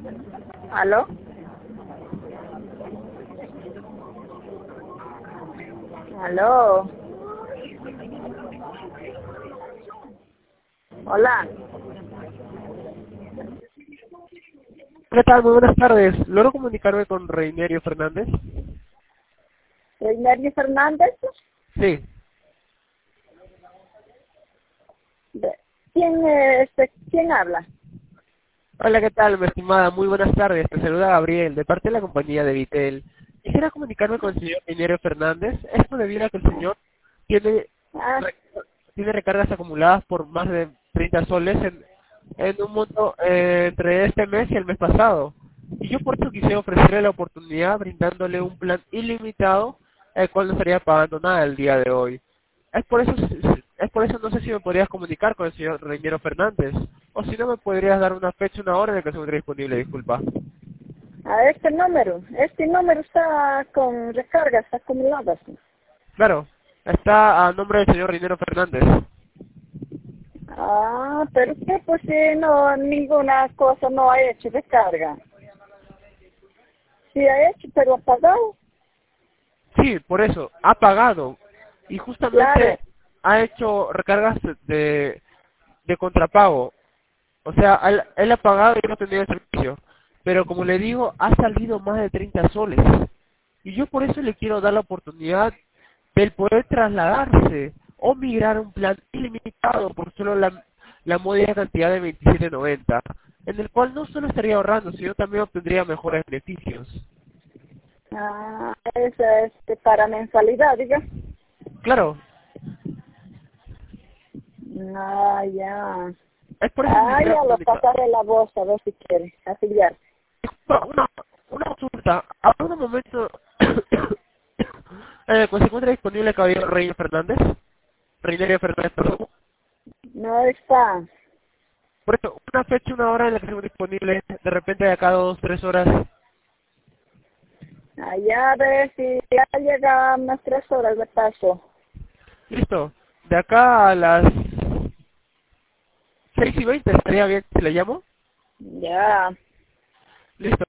¿Aló? ¿Aló? Hola. ¿Qué tal? Muy buenas tardes. ¿Logro comunicarme con Reinerio Fernández? ¿Reinerio Fernández? Sí. ¿Quién habla? Hola, ¿qué tal, mi estimada? Muy buenas tardes. Te saluda Gabriel, de parte de la compañía de Vitel. Quisiera comunicarme con el señor Reinerio Fernández. Esto debido a que el señor tiene, Ah, re- tiene recargas acumuladas por más de 30 soles en un monto entre este mes y el mes pasado. Y yo por eso quisiera ofrecerle la oportunidad brindándole un plan ilimitado, el cual no estaría pagando nada el día de hoy. Es por eso no sé si me podrías comunicar con el señor Reñero Fernández, o si no me podrías dar una fecha, una hora en la que se encuentre disponible, disculpa. a este número está con recargas acumuladas. Claro, está a nombre del señor Reñero Fernández. Ah, pero qué, pues no, ninguna cosa no ha hecho recarga. Sí ha hecho, pero ha pagado. Sí, por eso, ha pagado, y Claro. justamente ha hecho recargas de contrapago. O sea, él ha pagado y no tendría el servicio. Pero como le digo, ha salido más de 30 soles. Y yo por eso le quiero dar la oportunidad del poder trasladarse o migrar a un plan ilimitado por solo la módica cantidad de 27.90, en el cual no solo estaría ahorrando, sino también obtendría mejores beneficios. Ah, esa es para mensualidad, diga. Claro, Ah, ya. es por eso que Ah, quisiera ya lo comunicar. pasaré la voz a ver si quiere afiliar. Una, una consulta, ¿a un momento pues se encuentra disponible el caballero Rey Fernández? Reinerio Fernández, perdón. No está. Por eso, una fecha, una hora en la que estemos disponibles, de repente de acá 2, 3 horas. Allá a ver si ya llega unas 3 horas de paso. Listo. De acá a las 6:20 estaría bien si le llamo. Ya. Listo.